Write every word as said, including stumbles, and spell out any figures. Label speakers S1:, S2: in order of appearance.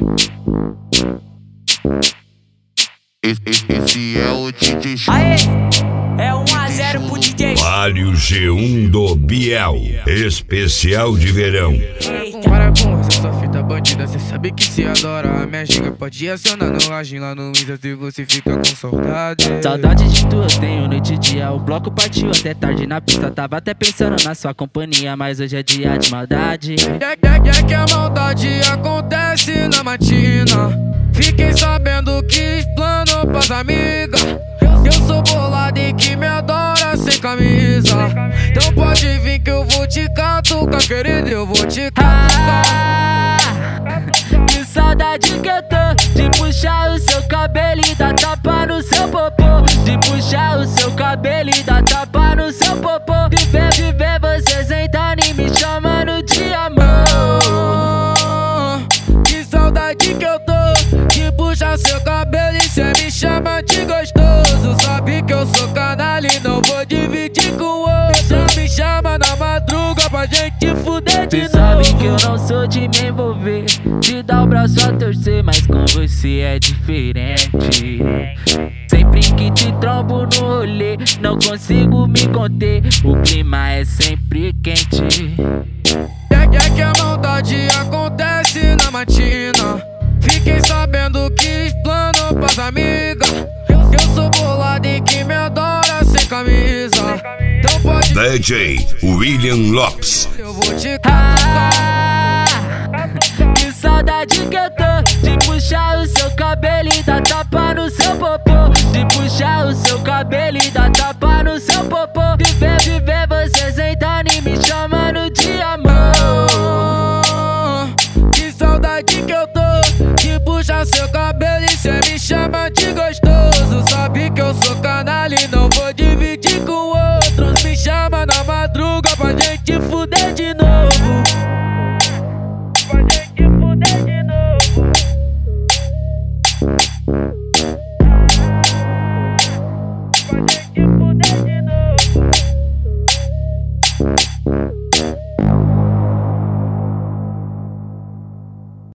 S1: Esse, esse é o D J Show.
S2: Aê, é um a zero pro D J.
S3: Vale o G um do Biel, especial de verão.
S4: Para com essa sua fita bandida, cê sabe que se adora. A minha giga pode acionar no login lá no Insta se você fica com saudade.
S5: Saudade de tu eu tenho noite e dia. O bloco partiu até tarde na pista. Tava até pensando na sua companhia, mas hoje é dia de maldade.
S4: É, é, é que a maldade acontece na matina. Fiquei sabendo que explano pras amigas. Eu sou bolado e que me adora sem camisa. Então pode vir que eu vou te catucar, querido, eu vou te catucar.
S5: Ah, que saudade que eu tô de puxar o seu cabelo e dar tapa no seu popô. De puxar o seu cabelo e dar tapa no seu popô. De ver, de ver você sentando e me chamando de amor.
S4: Que saudade que eu tô de puxar seu cabelo e cê me chama de gostoso. Sabe que eu sou canalha e não vou dividir com o outro. Já me chama na madruga pra gente fuder de
S5: Cê
S4: novo.
S5: sabe que eu não sou de me envolver, de dar o braço a torcer, mas com você é diferente. Sempre que te trombo no rolê, não consigo me conter. O clima é sempre quente.
S4: É, é que a maldade acontece na matina. Fiquei sabendo que explano pras amigas. Eu sou bolado e que me adora sem camisa. Então pode
S3: D J William Lopes.
S4: eu vou te catucar.
S5: Ah, que saudade que eu tô de puxar o seu cabelo e dar tapa no seu popô. De puxar o seu cabelo e dar tapa